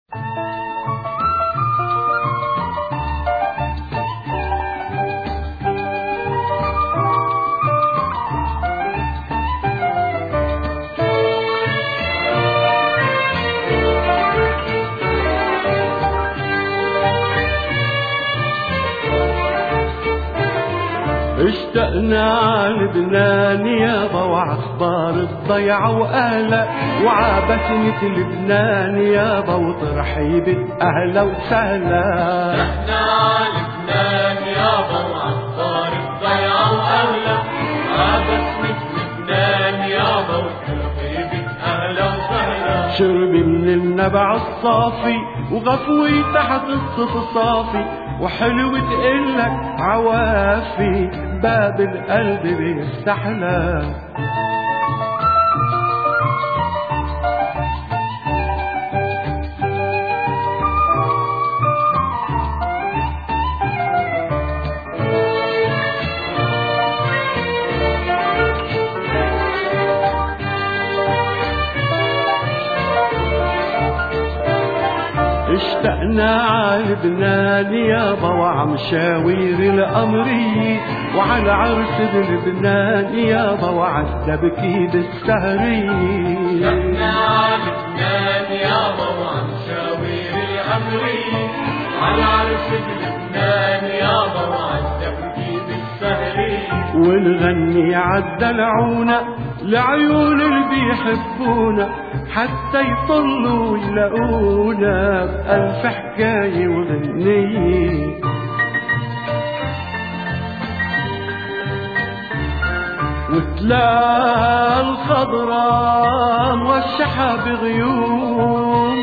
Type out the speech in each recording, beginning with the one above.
اشتقنا لبنان يابا وعخبار الضيعة وأهلا وعبسمة لبنان يابا وترحيب أهلا وسهلا. اشتقنا لبنان يابا وعخبار الضيعة وأهلا وعبسمة لبنان يابا وترحيب أهلا وسهلا. شربي من النبع الصافي وغفوي تحت الصف صافي وحلو تقلك عوافي باب القلب بيستحلى. اشتقنا عالبنان يابا وعمشاوير القمرية وعلى عرس بلبنان يابا وعالدبكي بالسهرية. اشتقنا عالبنان يابا وعمشاوير القمرية وعلى عرس بلبنان يابا وعالدبكي بالسهرية. ونغني عالدلعونا لعيون اللي بيحبونا حتى يطلوا يلاقونا بألف حكاية وغنية. وتلاقى الخضراء موشحة بغيوم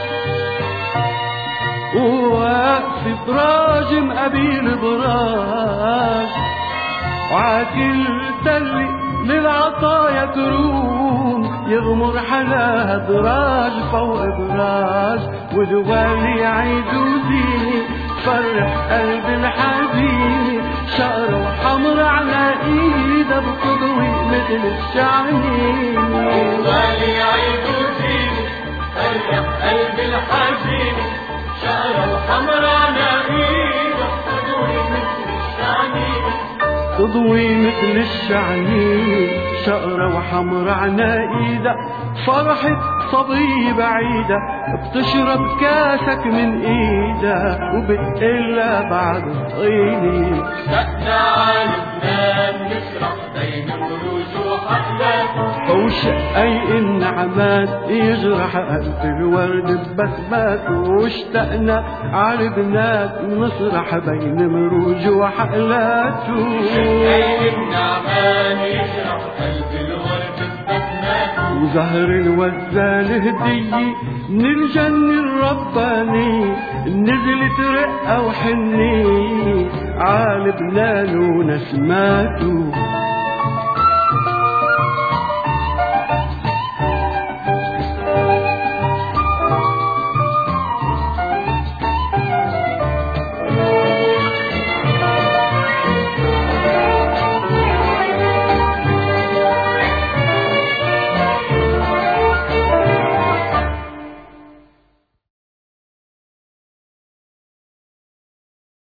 وواقف براج مقابل براج وعاكل تلي للعطايا تروم يغمر حلاها دراج فوق دراج ودوالي عيدوا زيني فرح قلب الحزين شقرة وحمر على ايدها بتضوي مثل الشعنين. دوالي عيدوا زيني فرح قلب الحزين شقرة وحمر على ايدها بتضوي مثل الشعنين. تضوي مثل الشعنين شقرة وحمر على ايدها فرحة صبي بعيدة بتشرب كاسك من ايدها وبتقلها بعد طيني. اشتقنا عالبنان نسرح بين البروج وحفلات وشقي النعمات يجرح قلب الورد ببسمات. واشتقنا عالبنات نسرح بين مروج وحقلات شقي النعمان يجرح قلب الورد ببسمات. وزهر الوزان هدية من الجنة الرباني نزلت رقة وحنية عالبنان ونسماته.